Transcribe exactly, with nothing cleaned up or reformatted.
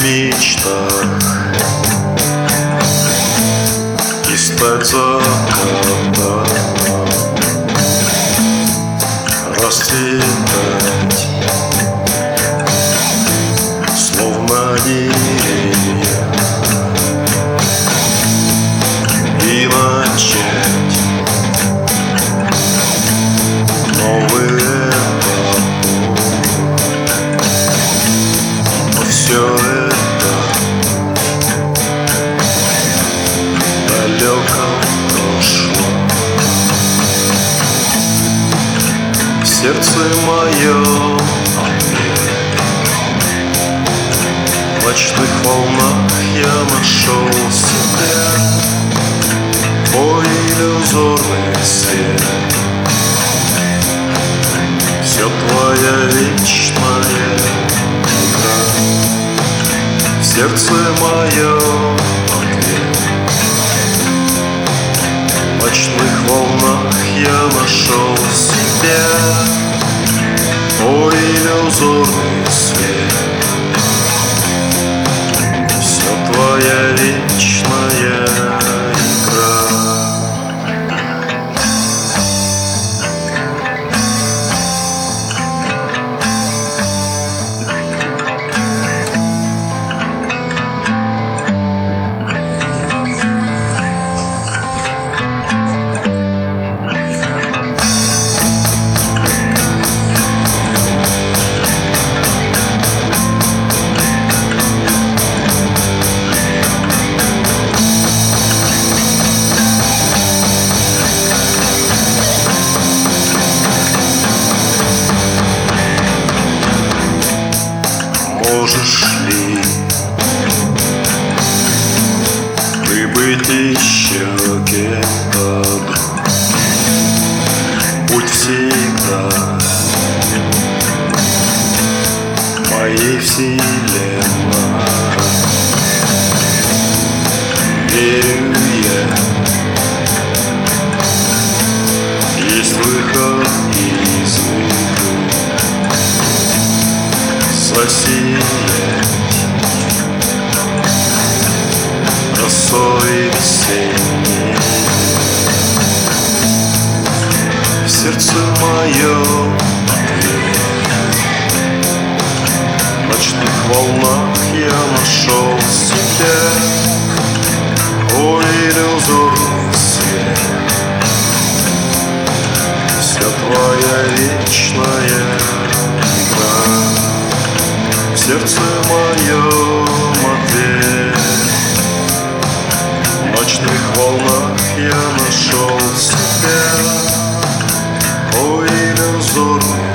мечтах и стать закатом, расцветать, словно деревья, и начать новый этап. Но все это далеко прошло. Сердце мое в ночных волнах я нашел себя. Ой, иллюзорный свет, все твоя вечная игра. В сердце мое ответ. В ночных волнах я нашел себя. Ой, иллюзорный свет, все твоя вечная игра. Можешь ли ты быть еще кем-то? Будь всегда моей вселенной. Верю я, есть выход из игры. Засиять росой весенней. В сердце моем ответ. В ночных волнах я нашел себя. Ой, иллюзорный свет, вся твоя вечная игра. В сердце моем ответ. В ночных волнах я нашел себя. Ой, иллюзорный